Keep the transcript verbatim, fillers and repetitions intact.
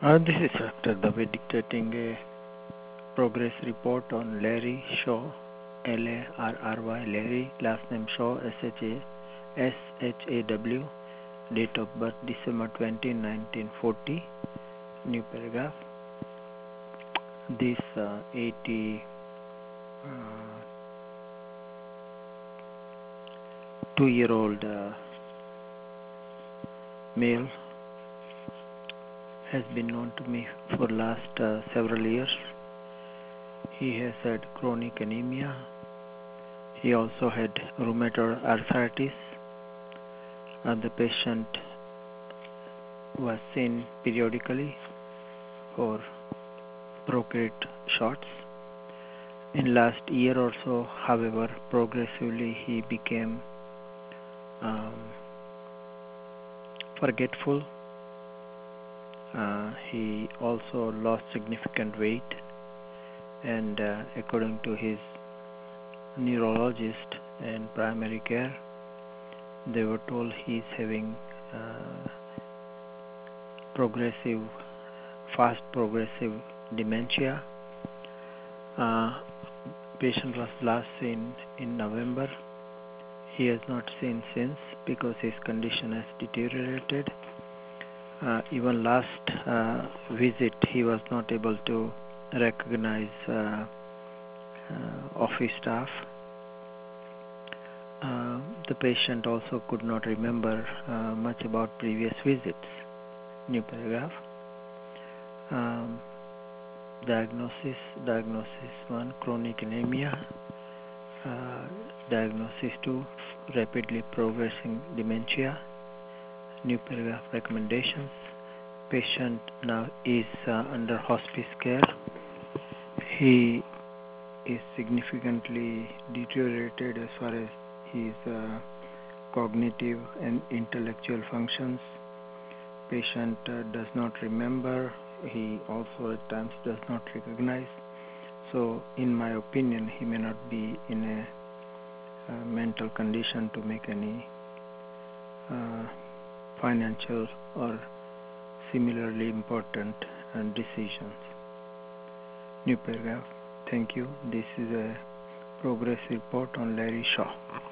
Uh, this is Doctor David dictating a progress report on Larry Shaw, L A R R Y, Larry, last name Shaw, S H A S H A W, date of birth December twentieth, nineteen forty, new paragraph. This uh, eighty-two year old uh, male has been known to me for last uh, several years. He has had chronic anemia. He also had rheumatoid arthritis. Uh, the patient was seen periodically for procreate shots. In last year or so, however, progressively he became um, forgetful. Uh, he also lost significant weight, and uh, according to his neurologist and primary care, they were told he's having uh, progressive, fast progressive dementia. Uh, patient was last seen in November. He has not seen since because his condition has deteriorated. Uh, even last uh, visit, he was not able to recognize uh, uh, office staff. Uh, the patient also could not remember uh, much about previous visits. New paragraph. Um, diagnosis, diagnosis one, chronic anemia. Uh, diagnosis two, rapidly progressing dementia. New paragraph, recommendations. Patient now is uh, under hospice care. He is significantly deteriorated as far as his uh, cognitive and intellectual functions. Patient uh, does not remember. He also at times does not recognize. So in my opinion, he may not be in a, a mental condition to make any uh, financial or similarly important uh, decisions. New paragraph. Thank you. This is a progress report on Larry Shaw.